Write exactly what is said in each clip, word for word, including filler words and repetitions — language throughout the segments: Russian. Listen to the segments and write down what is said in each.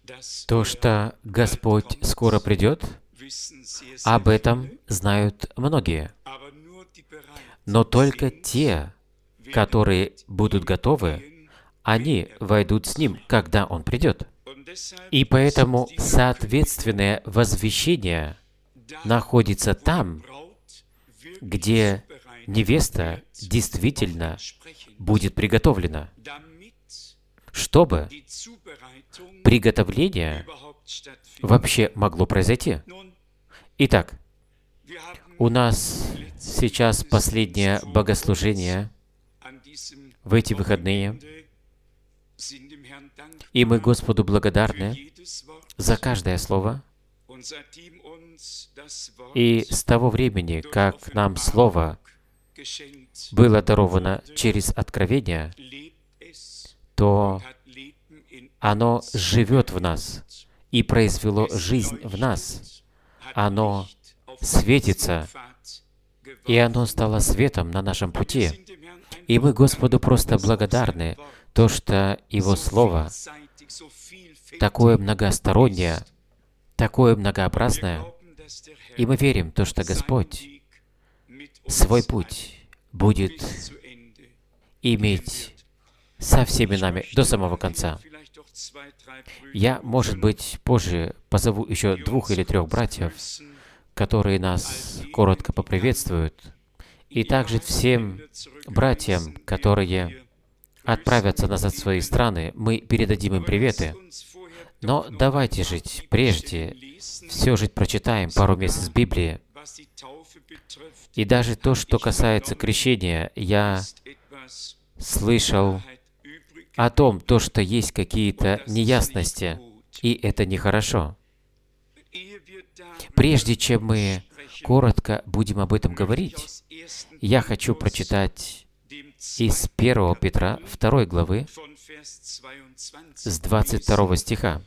То, что Господь скоро придет, об этом знают многие. Но только те, которые будут готовы, они войдут с Ним, когда Он придет. И поэтому соответственное возвещение находится там, где невеста действительно будет приготовлена, чтобы приготовление вообще могло произойти. Итак, у нас сейчас последнее богослужение в эти выходные, и мы Господу благодарны за каждое слово. И с того времени, как нам Слово было даровано через откровение, то оно живет в нас и произвело жизнь в нас. Оно светится, и оно стало светом на нашем пути. И мы Господу просто благодарны, то, что Его Слово такое многостороннее, такое многообразное, и мы верим, то, что Господь свой путь будет иметь со всеми нами до самого конца. Я, может быть, позже позову еще двух или трех братьев, которые нас коротко поприветствуют, и также всем братьям, которые отправятся назад в свои страны, мы передадим им приветы. Но давайте жить прежде, все же прочитаем пару мест из Библии. И даже то, что касается крещения, я слышал о том, то, что есть какие-то неясности, и это нехорошо. Прежде чем мы коротко будем об этом говорить, я хочу прочитать из первого Петра второй главы с двадцать второго стиха.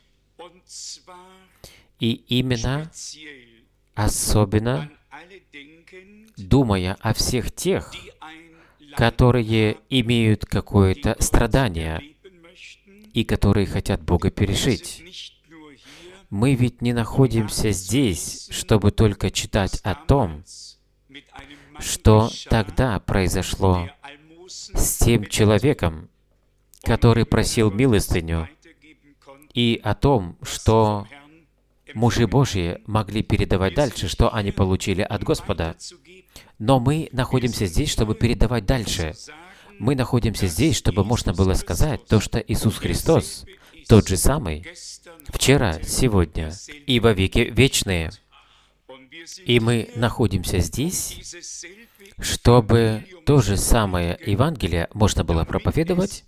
И именно, особенно, думая о всех тех, которые имеют какое-то страдание и которые хотят Бога пережить. Мы ведь не находимся здесь, чтобы только читать о том, что тогда произошло с тем человеком, который просил милостыню, и о том, что мужи Божьи могли передавать дальше, что они получили от Господа. Но мы находимся здесь, чтобы передавать дальше. Мы находимся здесь, чтобы можно было сказать то, что Иисус Христос тот же самый, вчера, сегодня и во веки вечные. И мы находимся здесь, чтобы то же самое Евангелие можно было проповедовать,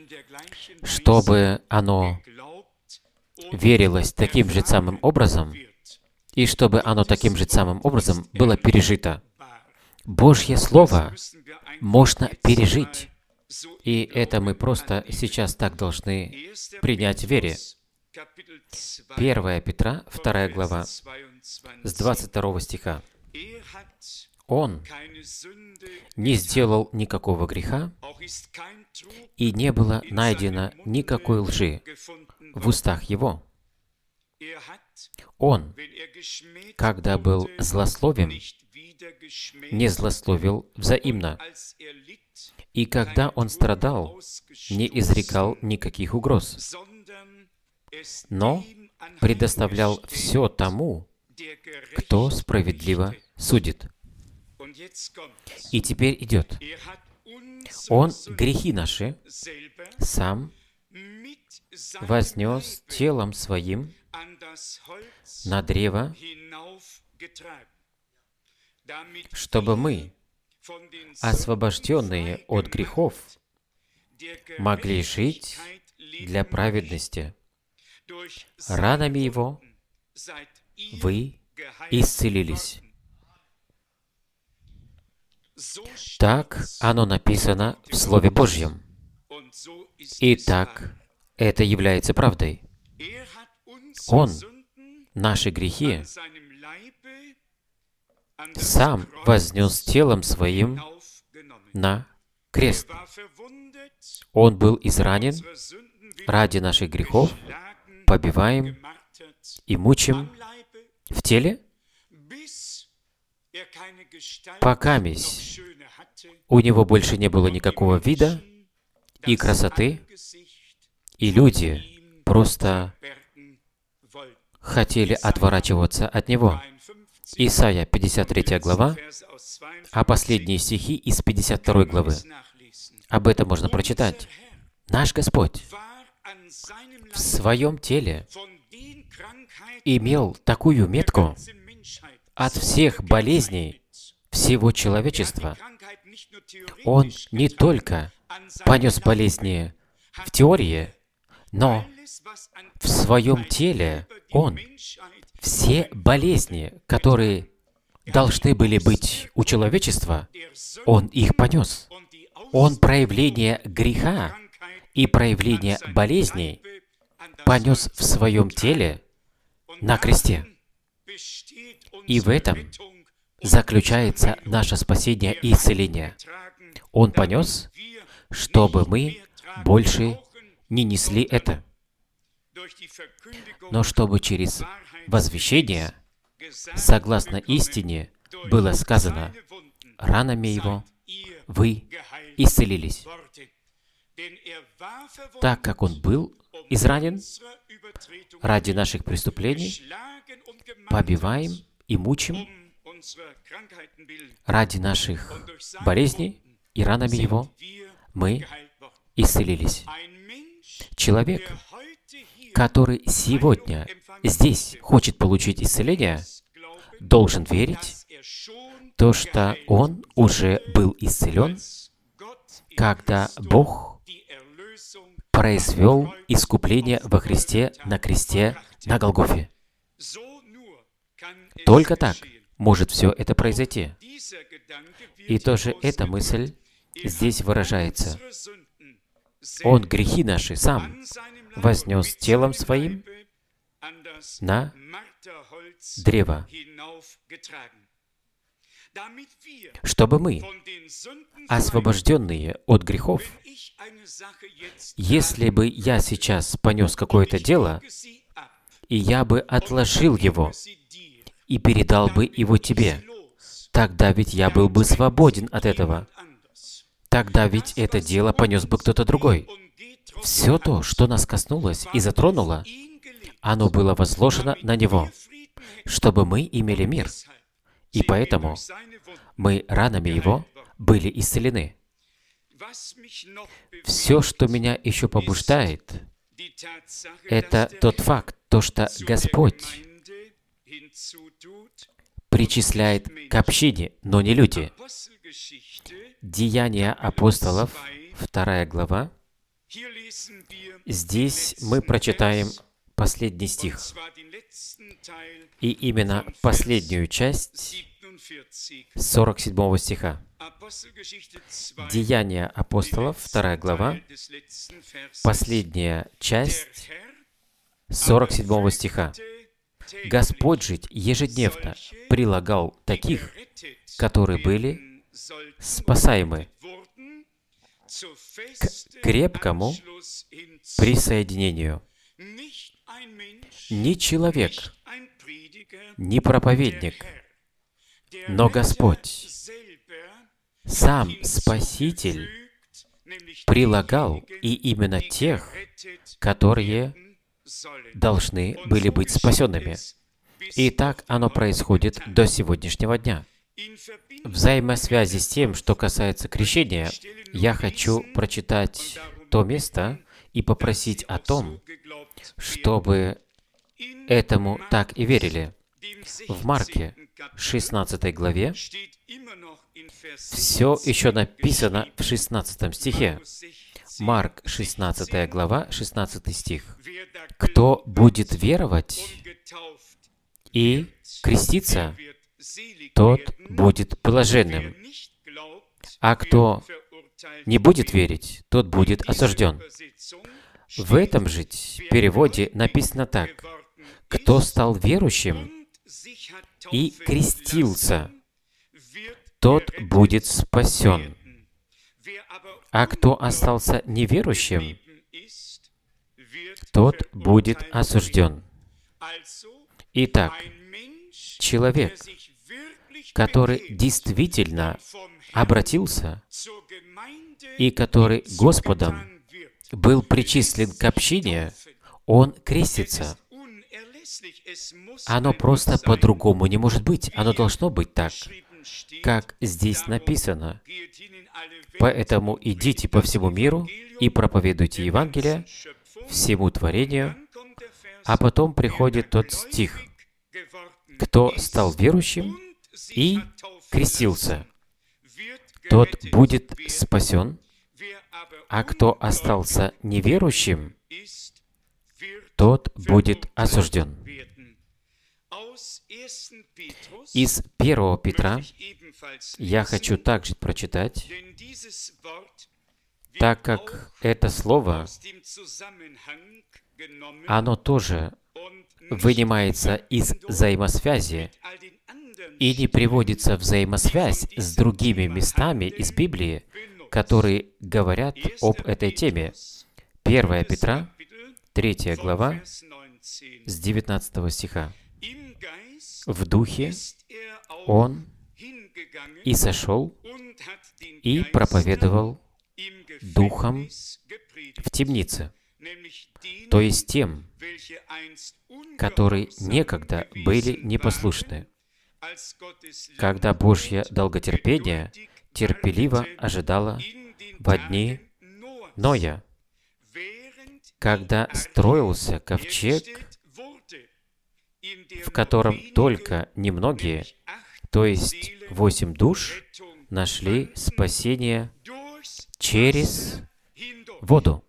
чтобы оно верилось таким же самым образом, и чтобы оно таким же самым образом было пережито. Божье Слово можно пережить, и это мы просто сейчас так должны принять в вере. первое Петра, вторая глава, с двадцать второго стиха. Он не сделал никакого греха, и не было найдено никакой лжи в устах Его. Он, когда был злословен, не злословил взаимно, и когда Он страдал, не изрекал никаких угроз, но предоставлял все тому, кто справедливо судит. И теперь идет. Он грехи наши сам вознес телом Своим на древо, чтобы мы, освобожденные от грехов, могли жить для праведности. Ранами Его вы исцелились. Так оно написано в Слове Божьем. И так это является правдой. Он наши грехи сам вознес телом Своим на крест. Он был изранен ради наших грехов, побиваем и мучим в теле, покамись у него больше не было никакого вида и красоты, и люди просто хотели отворачиваться от него. Исайя, пятьдесят третья глава, а последние стихи из пятьдесят второй главы. Об этом можно прочитать. Наш Господь в своем теле имел такую метку от всех болезней всего человечества. Он не только понес болезни в теории, но в своем теле Он все болезни, которые должны были быть у человечества, Он их понес. Он проявление греха и проявление болезней понес в своем теле на кресте. И в этом заключается наше спасение и исцеление. Он понес, чтобы мы больше не несли это, но чтобы через возвещение, согласно истине, было сказано: ранами Его вы исцелились. Так как Он был изранен ради наших преступлений, побиваем и мучим ради наших болезней, и ранами Его мы исцелились. Человек, который сегодня здесь хочет получить исцеление, должен верить, то, что он уже был исцелен, когда Бог произвел искупление во Христе на кресте на Голгофе. Только так может все это произойти. И тоже эта мысль здесь выражается. Он грехи наши сам вознес телом своим на древо, чтобы мы, освобожденные от грехов, если бы я сейчас понес какое-то дело, и я бы отложил его и передал бы его тебе, тогда ведь я был бы свободен от этого. Тогда ведь это дело понес бы кто-то другой. Все то, что нас коснулось и затронуло, оно было возложено на Него, чтобы мы имели мир. И поэтому мы ранами Его были исцелены. Все, что меня еще побуждает, это тот факт, то, что Господь причисляет к общине, но не люди. Деяния апостолов, вторая глава. Здесь мы прочитаем последний стих. И именно последнюю часть сорок седьмого стиха. Деяния апостолов, вторая глава, последняя часть сорок седьмого стиха. Господь же ежедневно прилагал таких, которые были спасаемы, к крепкому присоединению. Не человек, не проповедник, но Господь, сам Спаситель, прилагал и именно тех, которые должны были быть спасенными. И так оно происходит до сегодняшнего дня. В взаимосвязи с тем, что касается крещения, я хочу прочитать то место и попросить о том, чтобы этому так и верили. В Марке, шестнадцатой главе, все еще написано в шестнадцатом стихе. Марк, шестнадцатая глава, шестнадцатый стих. «Кто будет веровать и креститься, тот будет блаженным, а кто не будет верить, тот будет осужден». В этом же переводе написано так: «Кто стал верующим и крестился, тот будет спасен, а кто остался неверующим, тот будет осужден. Итак, человек, который действительно обратился и который Господом был причислен к общине, он крестится. Оно просто по-другому не может быть. Оно должно быть так, как здесь написано. Поэтому идите по всему миру и проповедуйте Евангелие всему творению. А потом приходит тот стих: кто стал верующим и крестился, тот будет спасен, а кто остался неверующим, тот будет осужден. Из первого Петра я хочу также прочитать, так как это слово, оно тоже вынимается из взаимосвязи и не приводится в взаимосвязь с другими местами из Библии, которые говорят об этой теме. первое Петра, третья глава, с девятнадцатого стиха. «В духе он и сошел, и проповедовал духом в темнице», то есть тем, которые некогда были непослушны, когда Божье долготерпение терпеливо ожидало во дни Ноя, когда строился ковчег, в котором только немногие, то есть восемь душ, нашли спасение через воду.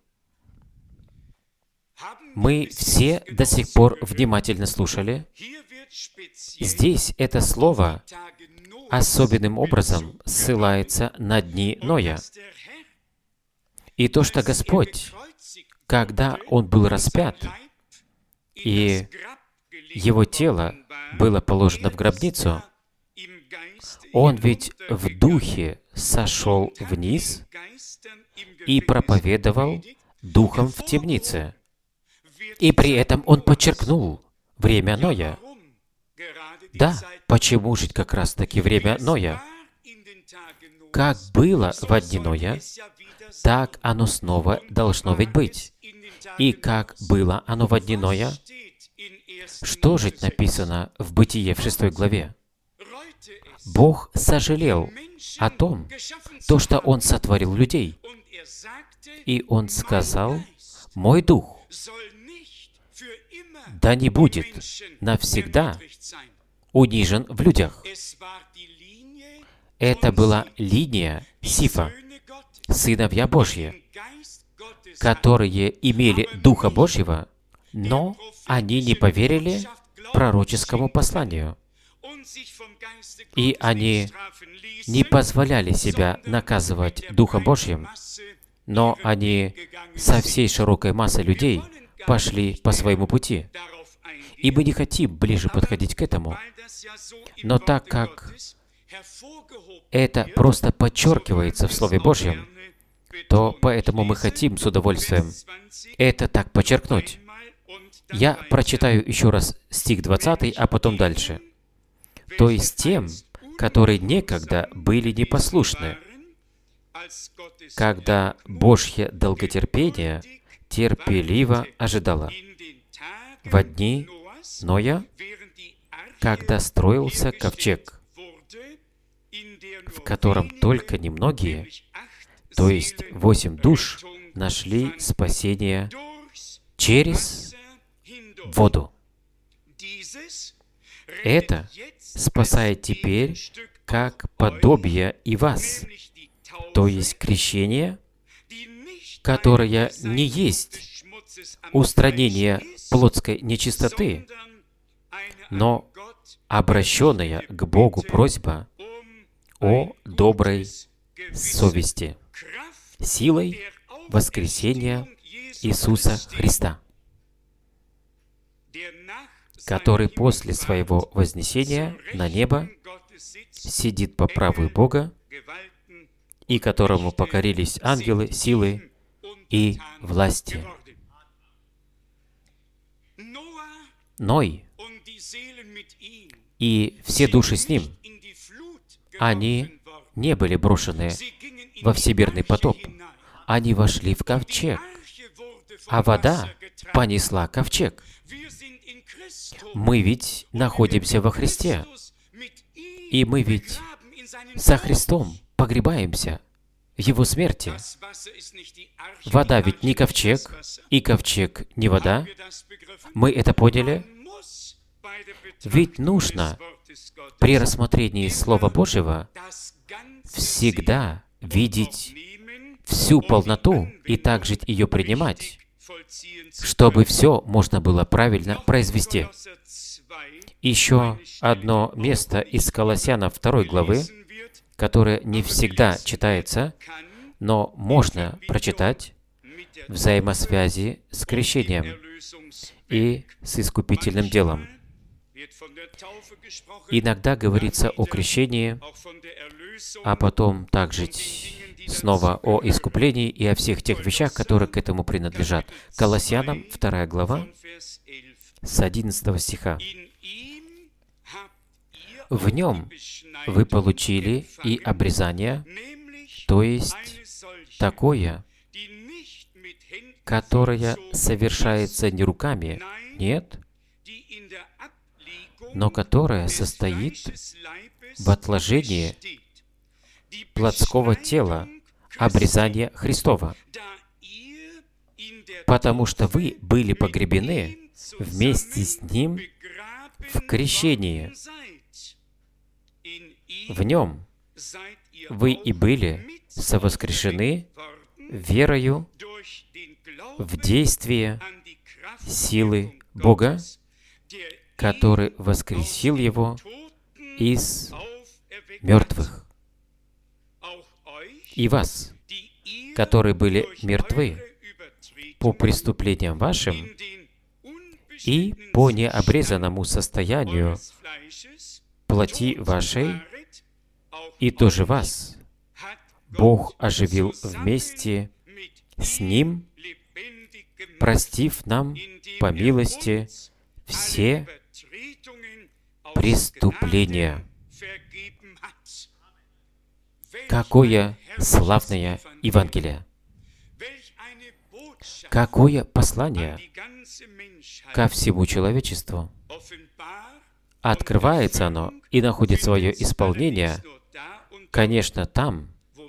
Мы все до сих пор внимательно слушали. Здесь это слово особенным образом ссылается на дни Ноя. И то, что Господь, когда Он был распят, и Его тело было положено в гробницу, Он ведь в духе сошел вниз и проповедовал духом в темнице. И при этом Он подчеркнул время Ноя. Да, почему жить как раз-таки время Ноя? Как было во дни Ноя, так оно снова должно ведь быть. И как было оно во дни Ноя? Что же написано в Бытие в шестой главе? Бог сожалел о том, то, что Он сотворил людей. И Он сказал: «Мой дух да не будет навсегда унижен в людях». Это была линия Сифа, сыновья Божьи, которые имели Духа Божьего, но они не поверили пророческому посланию. И они не позволяли себя наказывать Духом Божьим, но они со всей широкой массой людей пошли по своему пути. И мы не хотим ближе подходить к этому. Но так как это просто подчеркивается в Слове Божьем, то поэтому мы хотим с удовольствием это так подчеркнуть. Я прочитаю еще раз стих двадцатый, а потом дальше. «То есть тем, которые некогда были непослушны, когда Божье долготерпение терпеливо ожидало во дни Ноя, когда строился ковчег, в котором только немногие, то есть восемь душ, нашли спасение через воду». Это спасает теперь как подобие и вас, то есть крещение, которое не есть устранение плотской нечистоты, но обращенная к Богу просьба о доброй совести, силой воскресения Иисуса Христа, который после своего вознесения на небо сидит по правую Бога, и которому покорились ангелы, силы и власти. Ной и все души с ним, они не были брошены во всемирный потоп. Они вошли в ковчег, а вода понесла ковчег. Мы ведь находимся во Христе, и мы ведь со Христом погребаемся в Его смерти. Вода ведь не ковчег, и ковчег не вода. Мы это поняли? Ведь нужно при рассмотрении Слова Божьего всегда видеть всю полноту и также ее принимать, чтобы все можно было правильно произвести. Еще одно место из Колоссянам второй главы, которое не всегда читается, но можно прочитать в взаимосвязи с крещением и с искупительным делом. Иногда говорится о крещении, а потом также снова о искуплении и о всех тех вещах, которые к этому принадлежат. Колоссянам вторая глава с одиннадцатого стиха. В нем вы получили и обрезание, то есть такое, которое совершается не руками, нет, но которое состоит в отложении плотского тела, обрезания Христова, потому что вы были погребены вместе с Ним в крещении. В Нем вы и были совоскрешены верою в действие силы Бога, который воскресил Его из мертвых. И вас, которые были мертвы по преступлениям вашим и по необрезанному состоянию плоти вашей, и тоже вас Бог оживил вместе с Ним, простив нам по милости все преступления. Какое славное Евангелие! Какое послание ко всему человечеству! Открывается оно и находит свое исполнение, конечно, там,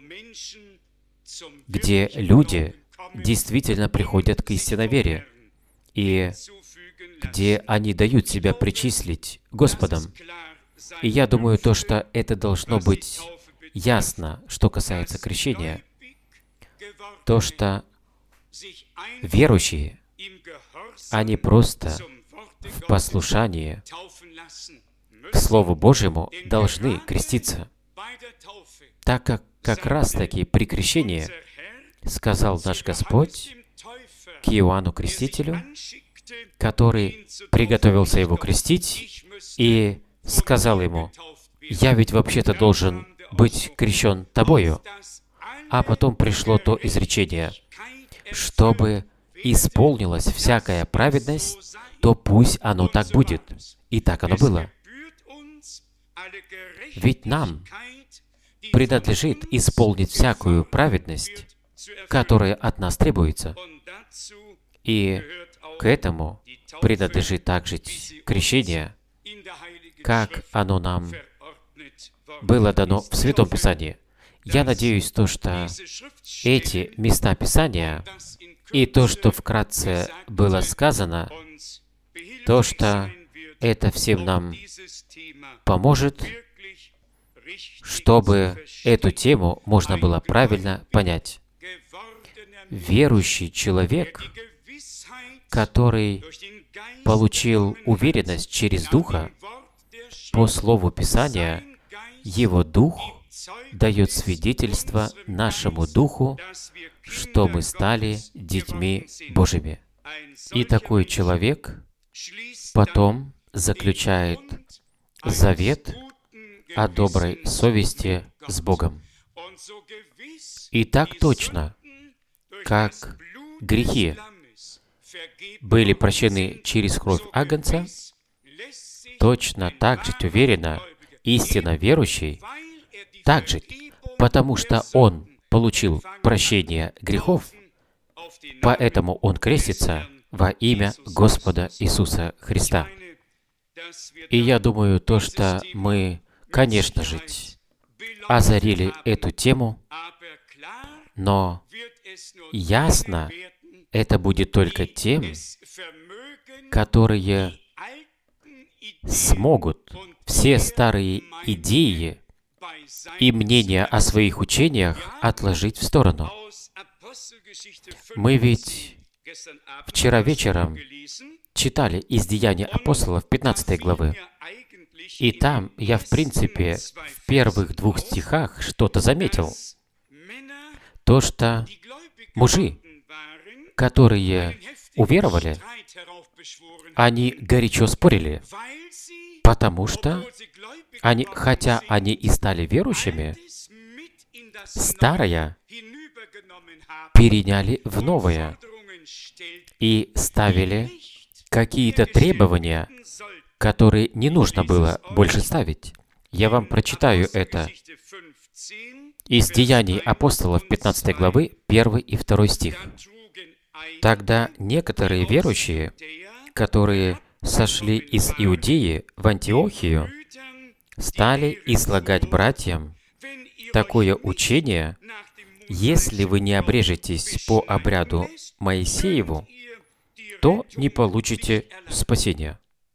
где люди действительно приходят к истинной вере, и где они дают себя причислить Господом. И я думаю, то, что это должно быть ясно, что касается крещения, то, что верующие, они просто в послушании к Слову Божьему должны креститься, так как как раз-таки при крещении сказал наш Господь к Иоанну Крестителю, который приготовился его крестить, и сказал ему: «Я ведь вообще-то должен быть крещен тобою». А потом пришло то изречение: «Чтобы исполнилась всякая праведность, то пусть оно так будет». И так оно было. Ведь нам принадлежит исполнить всякую праведность, которая от нас требуется. И к этому принадлежит также крещение, как оно нам было дано в Святом Писании. Я надеюсь, то, что эти места Писания и то, что вкратце было сказано, то, что это всем нам поможет, чтобы эту тему можно было правильно понять. Верующий человек, который получил уверенность через Духа, по Слову Писания, его Дух дает свидетельство нашему Духу, что мы стали детьми Божьими. И такой человек потом заключает завет о доброй совести с Богом. И так точно, как грехи были прощены через кровь Агнца, точно так же уверенно истинно верующий, также, потому что он получил прощение грехов, поэтому он крестится во имя Господа Иисуса Христа. И я думаю, то, что мы, конечно же, озарили эту тему, но ясно это будет только тем, которые смогут все старые идеи и мнения о своих учениях отложить в сторону. Мы ведь вчера вечером читали из Деяний апостолов пятнадцатой главы, и там я, в принципе, в первых двух стихах что-то заметил. То, что мужи, которые уверовали, они горячо спорили, потому что они, хотя они и стали верующими, старое переняли в новое и ставили какие-то требования, которые не нужно было больше ставить. Я вам прочитаю это из Деяний апостолов пятнадцатой главы, первый и второй стих. «Тогда некоторые верующие, которые сошли из Иудеи в Антиохию, стали излагать братьям такое учение: если вы не обрежетесь по обряду Моисееву, то не получите спасения».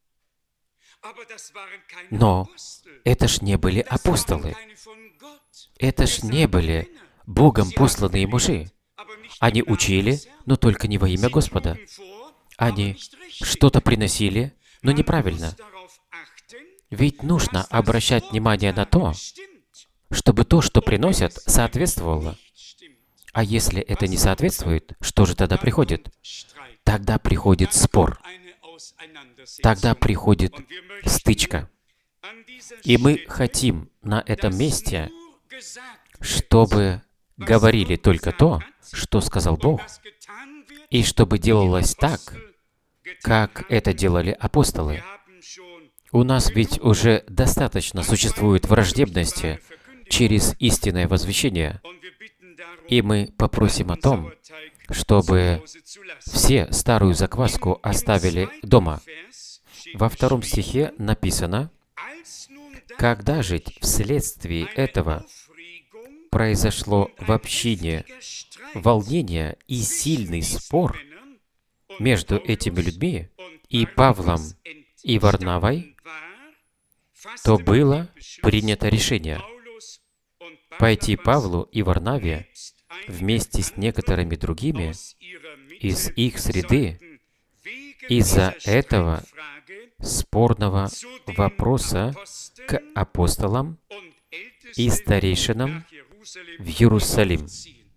Но это ж не были апостолы. Это ж не были Богом посланные мужи. Они учили, но только не во имя Господа. Они что-то приносили, но неправильно. Ведь нужно обращать внимание на то, чтобы то, что приносят, соответствовало. А если это не соответствует, что же тогда приходит? Тогда приходит спор. Тогда приходит стычка. И мы хотим на этом месте, чтобы говорили только то, что сказал Бог, и чтобы делалось так, как это делали апостолы. У нас ведь уже достаточно существует враждебности через истинное возвещение, и мы попросим о том, чтобы все старую закваску оставили дома. Во втором стихе написано: «Когда же вследствие этого произошло в общине волнение и сильный спор между этими людьми и Павлом и Варнавой, то было принято решение пойти Павлу и Варнаве вместе с некоторыми другими из их среды из-за этого спорного вопроса к апостолам и старейшинам в Иерусалим».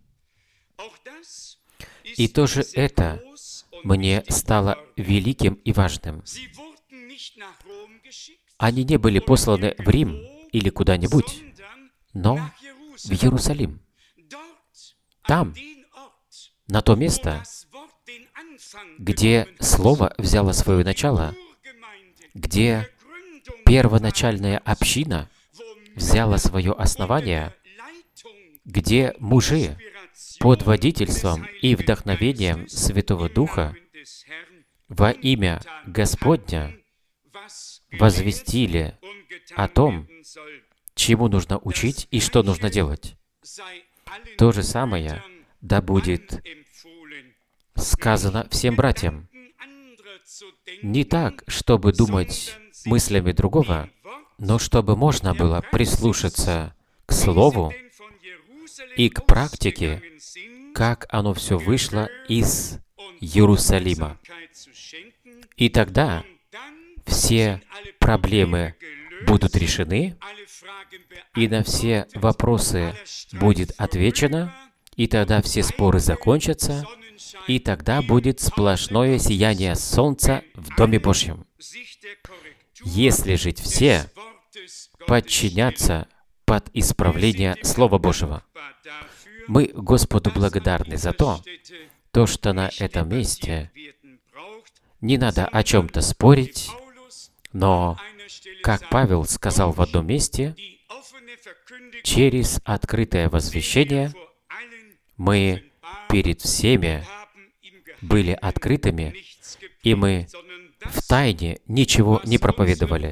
И тоже это мне стало великим и важным. Они не были посланы в Рим или куда-нибудь, но в Иерусалим. Там, на то место, где Слово взяло свое начало, где первоначальная община взяла свое основание, где мужи под водительством и вдохновением Святого Духа во имя Господня возвестили о том, чему нужно учить и что нужно делать. То же самое да будет сказано всем братьям. Не так, чтобы думать мыслями другого, но чтобы можно было прислушаться к Слову и к практике, как оно все вышло из Иерусалима. И тогда все проблемы будут решены, и на все вопросы будет отвечено, и тогда все споры закончатся, и тогда будет сплошное сияние солнца в Доме Божьем. Если жить все подчиняться под исправление Слова Божьего. Мы Господу благодарны за то, то, что на этом месте Не надо о чем-то спорить, но, как Павел сказал в одном месте, через открытое возвещение мы перед всеми были открытыми, и мы в тайне ничего не проповедовали.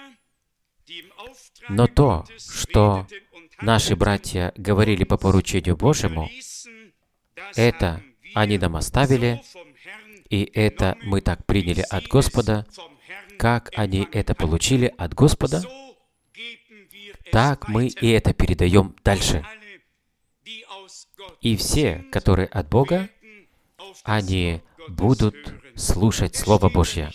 Но то, что наши братья говорили по поручению Божьему, это они нам оставили, и это мы так приняли от Господа, как они это получили от Господа, так мы и это передаем дальше. И все, которые от Бога, они будут слушать Слово Божье.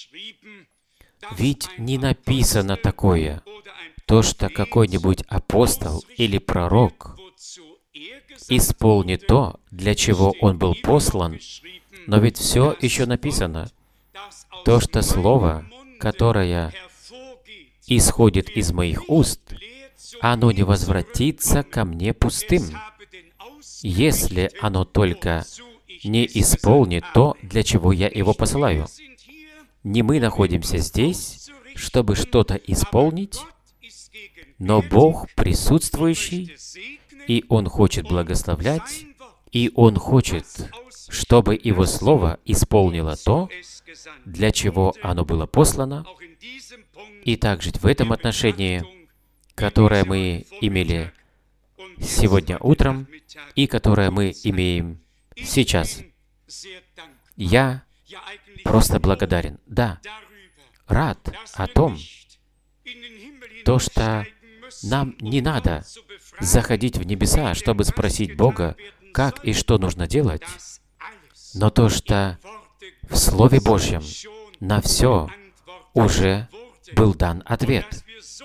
Ведь не написано такое, то, что какой-нибудь апостол или пророк исполнит то, для чего он был послан, но ведь все еще написано, то, что Слово, которое исходит из моих уст, оно не возвратится ко мне пустым, если оно только не исполнит то, для чего я его посылаю. Не мы находимся здесь, чтобы что-то исполнить, но Бог присутствующий, и Он хочет благословлять, и Он хочет, чтобы Его Слово исполнило то, для чего оно было послано, и также в этом отношении, которое мы имели сегодня утром, и которое мы имеем сейчас. Я просто благодарен. Да, рад о том, то, что нам не надо заходить в небеса, чтобы спросить Бога, как и что нужно делать, но то, что в Слове Божьем на все уже был дан ответ.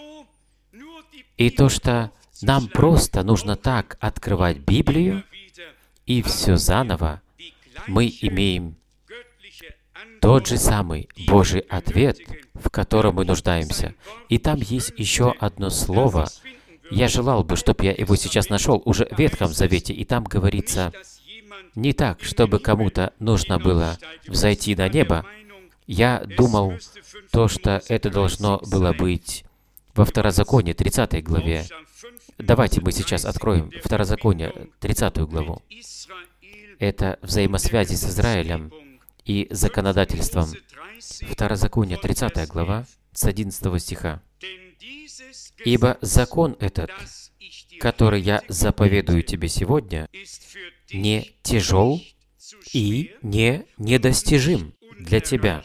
И то, что нам просто нужно так открывать Библию, и все заново мы имеем тот же самый Божий ответ, в котором мы нуждаемся. И там есть еще одно слово. Я желал бы, чтобы я его сейчас нашел уже в Ветхом Завете, и там говорится не так, чтобы кому-то нужно было взойти на небо. Я думал, то, что это должно было быть во Второзаконии, тридцатой главе. Давайте мы сейчас откроем Второзаконие, тридцатую главу. Это взаимосвязи с Израилем и законодательством. Второзаконие, тридцатая глава, с одиннадцатого стиха. «Ибо закон этот, который я заповедую тебе сегодня, не тяжел и не недостижим для тебя.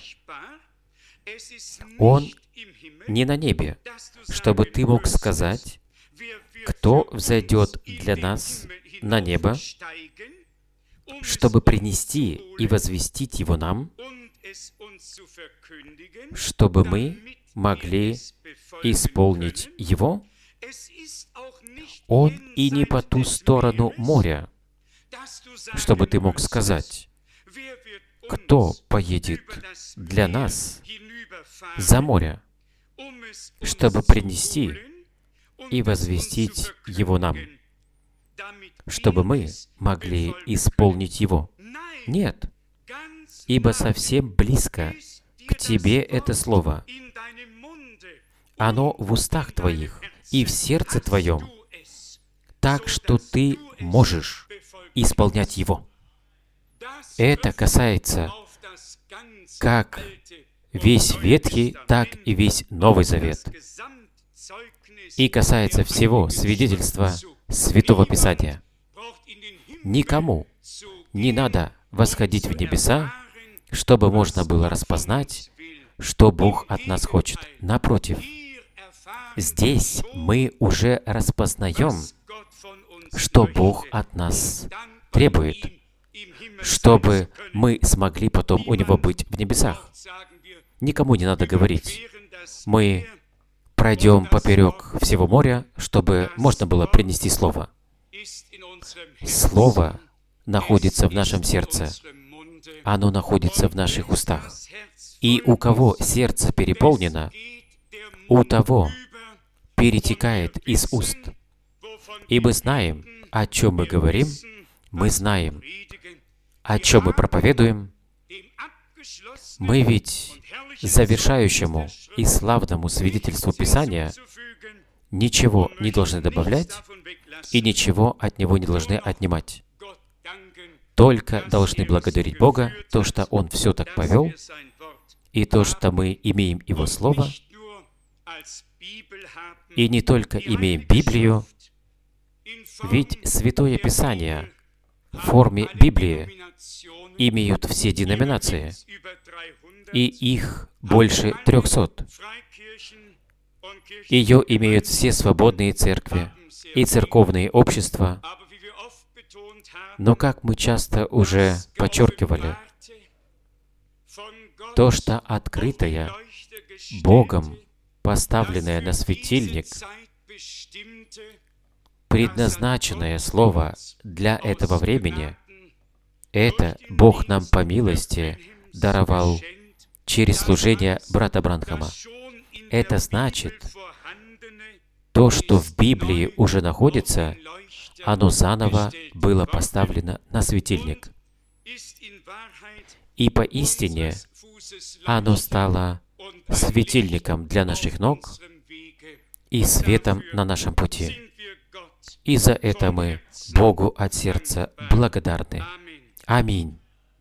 Он не на небе, чтобы ты мог сказать, кто взойдет для нас на небо, чтобы принести и возвестить его нам, чтобы мы могли исполнить его. Он и не по ту сторону моря, чтобы ты мог сказать, кто поедет для нас за море, чтобы принести и возвестить его нам, чтобы мы могли исполнить его. Нет, ибо совсем близко к тебе это слово. Оно в устах твоих и в сердце твоем, так что ты можешь исполнять его. Это касается как весь Ветхий, так и весь Новый Завет. И касается всего свидетельства Святого Писания. Никому не надо восходить в небеса, чтобы можно было распознать, что Бог от нас хочет. Напротив, здесь мы уже распознаем, что Бог от нас требует, чтобы мы смогли потом у Него быть в небесах. Никому не надо говорить. Мы пройдем поперек всего моря, чтобы можно было принести Слово. Слово находится в нашем сердце. Оно находится в наших устах. И у кого сердце переполнено, у того перетекает из уст. И мы знаем, о чем мы говорим, мы знаем, о чем мы проповедуем, Мы ведь завершающему и славному свидетельству Писания ничего не должны добавлять и ничего от него не должны отнимать. Только должны благодарить Бога, то, что Он все так повел, и то, что мы имеем Его Слово, и не только имеем Библию, ведь Святое Писание в форме Библии имеют все деноминации, и их больше трехсот. Ее имеют все свободные церкви и церковные общества. Но, как мы часто уже подчеркивали, то, что открытое, Богом поставленное на светильник, предназначенное Слово для этого времени, это Бог нам по милости даровал через служение брата Бранхама. Это значит, то, что в Библии уже находится, оно заново было поставлено на светильник. И поистине оно стало светильником для наших ног и светом на нашем пути. И за это мы Богу от сердца благодарны. Аминь.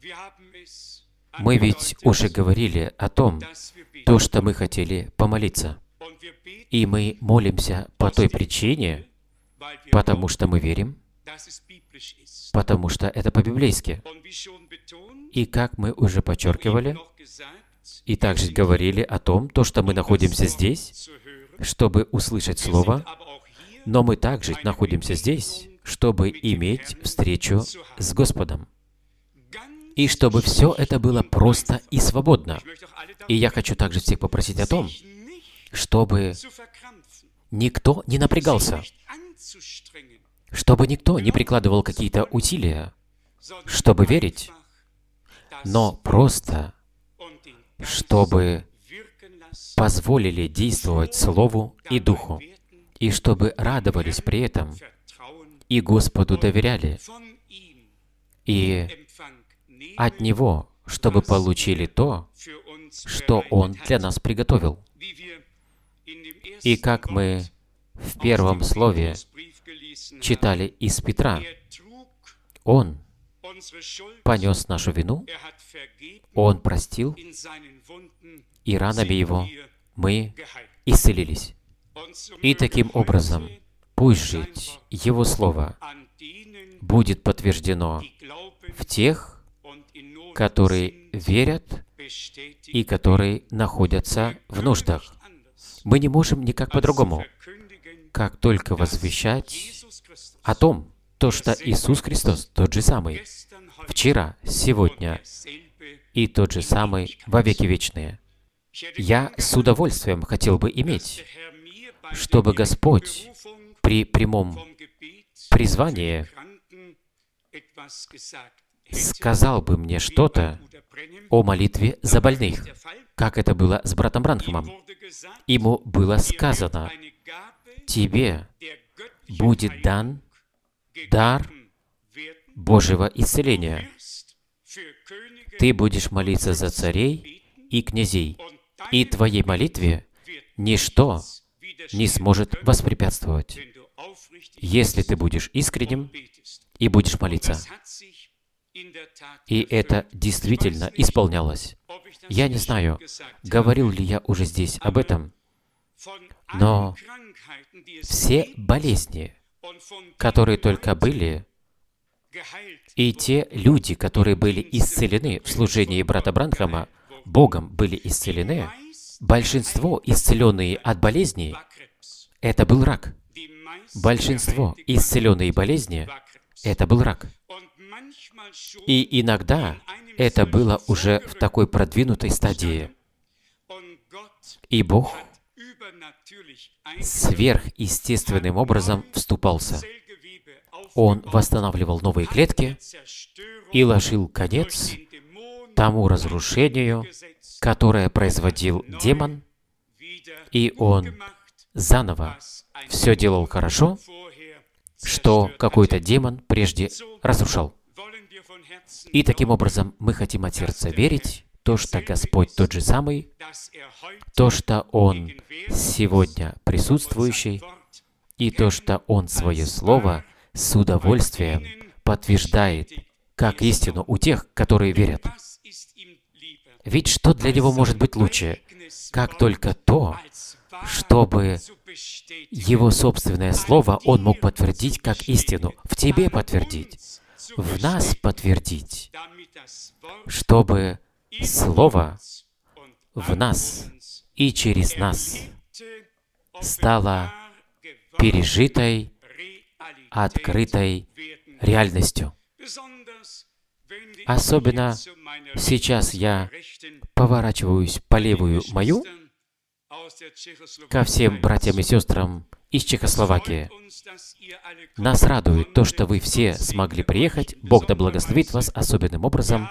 Мы ведь уже говорили о том, то, что мы хотели помолиться. И мы молимся по той причине, потому что мы верим, потому что это по-библейски. И как мы уже подчеркивали, и также говорили о том, то, что мы находимся здесь, чтобы услышать Слово, но мы также находимся здесь, чтобы иметь встречу с Господом. И чтобы все это было просто и свободно. И я хочу также всех попросить о том, чтобы никто не напрягался, чтобы никто не прикладывал какие-то усилия, чтобы верить, но просто, чтобы позволили действовать Слову и Духу, и чтобы радовались при этом, и Господу доверяли, и от Него, чтобы получили то, что Он для нас приготовил. И как мы в первом слове читали из Петра, Он понес нашу вину, Он простил, и ранами Его мы исцелились. И таким образом, пусть жить Его Слово будет подтверждено в тех, которые верят и которые находятся в нуждах. Мы не можем никак по-другому, как только возвещать о том, то, что Иисус Христос тот же самый, вчера, сегодня и тот же самый во веки вечные. Я с удовольствием хотел бы иметь, чтобы Господь при прямом призвании сказал бы мне что-то о молитве за больных, как это было с братом Бранхамом. Ему было сказано: «Тебе будет дан дар Божьего исцеления. Ты будешь молиться за царей и князей, и твоей молитве ничто не сможет воспрепятствовать, если ты будешь искренним и будешь молиться». И это действительно исполнялось. Я не знаю, говорил ли я уже здесь об этом, но все болезни, которые только были, и те люди, которые были исцелены в служении брата Бранхама, Богом были исцелены, большинство, исцеленные от болезней, это был рак. Большинство, исцеленные болезни, это был рак. И иногда это было уже в такой продвинутой стадии. И Бог сверхъестественным образом вступался. Он восстанавливал новые клетки и ложил конец тому разрушению, которое производил демон, и он заново все делал хорошо, что какой-то демон прежде разрушал. И таким образом мы хотим от сердца верить, то, что Господь тот же самый, то, что Он сегодня присутствующий, и то, что Он свое Слово с удовольствием подтверждает как истину у тех, которые верят. Ведь что для Него может быть лучше, как только то, чтобы Его собственное Слово Он мог подтвердить как истину, в тебе подтвердить, в нас подтвердить, чтобы Слово в нас и через нас стало пережитой, открытой реальностью. Особенно сейчас я поворачиваюсь по левую мою ко всем братьям и сестрам из Чехословакии. Нас радует то, что вы все смогли приехать. Бог да благословит вас особенным образом.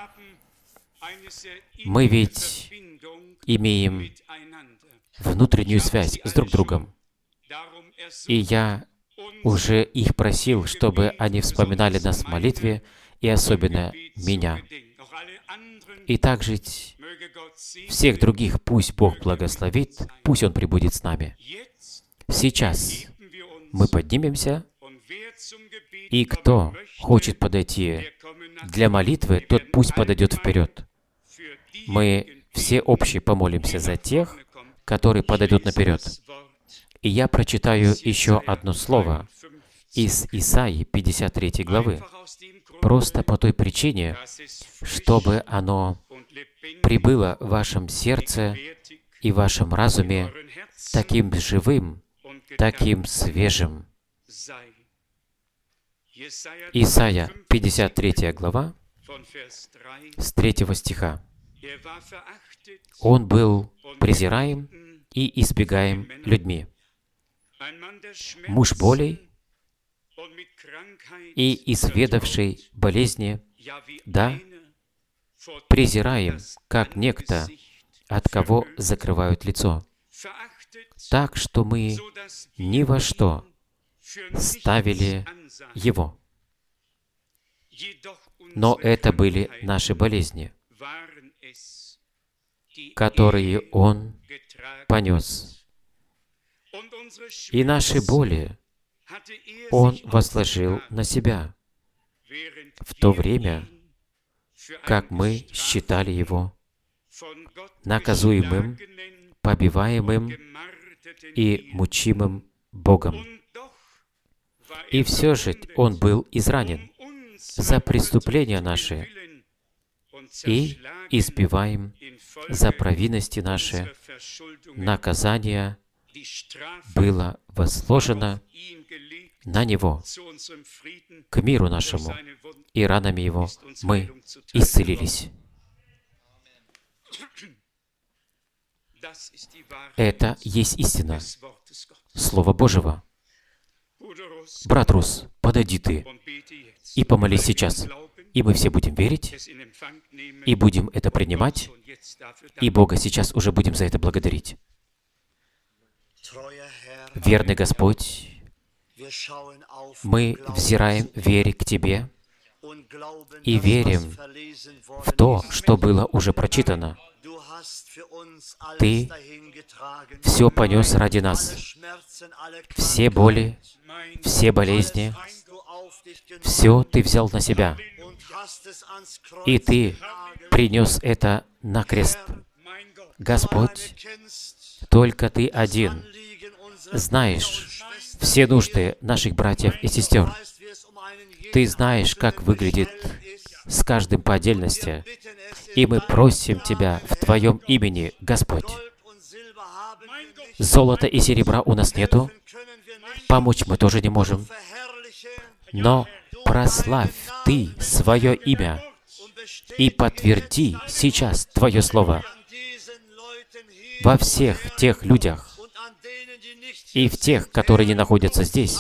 Мы ведь имеем внутреннюю связь с друг другом. И я уже их просил, чтобы они вспоминали нас в молитве, и особенно меня. И также всех других пусть Бог благословит, пусть Он пребудет с нами. Сейчас мы поднимемся, и кто хочет подойти для молитвы, тот пусть подойдет вперед. Мы все общие помолимся за тех, которые подойдут наперед. И я прочитаю еще одно слово из Исаии пятьдесят третьей главы, просто по той причине, чтобы оно прибыло в вашем сердце и в вашем разуме таким живым, таким свежим. Исайя пятьдесят третья глава, с третьего стиха. «Он был презираем и избегаем людьми, муж болей и изведавший болезни, да, презираем, как некто, от кого закрывают лицо, так что мы ни во что ставили Его. Но это были наши болезни, которые Он понес. И наши боли Он возложил на Себя, в то время, как мы считали Его наказуемым, побиваемым и мучимым Богом. И все же Он был изранен за преступления наши и избиваем за провинности наши. Наказание было возложено на Него, к миру нашему, и ранами Его мы исцелились. Это есть истина Слова Божьего. Брат Рус, подойди ты и помолись сейчас, и мы все будем верить, и будем это принимать, и Бога сейчас уже будем за это благодарить. Верный Господь, мы взираем в вере к Тебе и верим в то, что было уже прочитано. Ты все понес ради нас, все боли, все болезни, все Ты взял на Себя, и Ты принес это на крест. Господь, только Ты один знаешь все нужды наших братьев и сестер. Ты знаешь, как выглядит с каждым по отдельности. И мы просим Тебя в Твоем имени, Господь. Золота и серебра у нас нету, помочь мы тоже не можем. Но прославь Ты свое имя и подтверди сейчас Твое Слово во всех тех людях и в тех, которые не находятся здесь,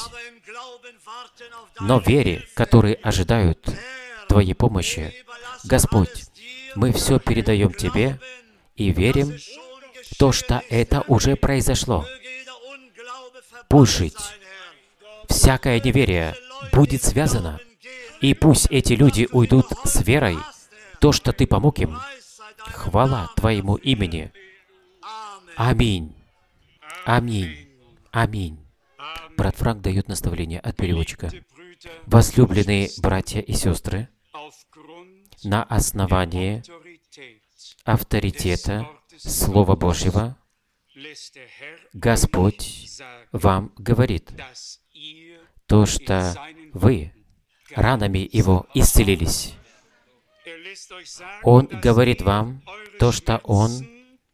но в вере, которые ожидают Твоей помощи. Господь, мы все передаем Тебе и верим в то, что это уже произошло. Пусть жить всякое неверие будет связано, и пусть эти люди уйдут с верой, то, что Ты помог им, Хвала Твоему имени. Аминь. Аминь. Аминь. Брат Франк дает наставление от переводчика. Возлюбленные братья и сестры, на основании авторитета Слова Божьего Господь вам говорит то, что вы ранами Его исцелились. Он говорит вам то, что Он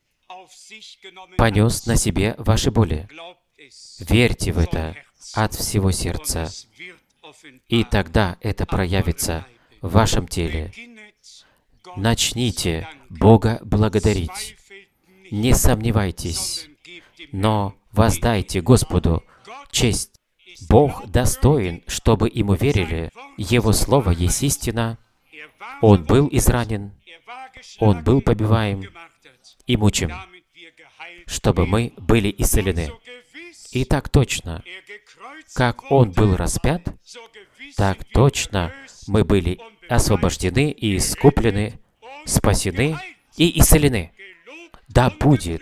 понес на себе ваши боли. Верьте в это от всего сердца, и тогда это проявится в вашем теле. Начните Бога благодарить. Не сомневайтесь, но воздайте Господу честь. Бог достоин, чтобы Ему верили. Его Слово есть истина. Он был изранен, Он был побиваем и мучим, чтобы мы были исцелены. И так точно, как Он был распят, так точно мы были освобождены и искуплены, спасены и исцелены. Да будет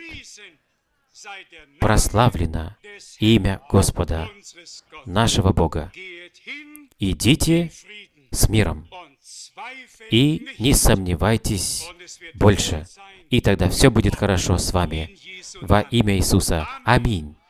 прославлено имя Господа, нашего Бога. Идите с миром и не сомневайтесь больше, и тогда все будет хорошо с вами. Во имя Иисуса. Аминь.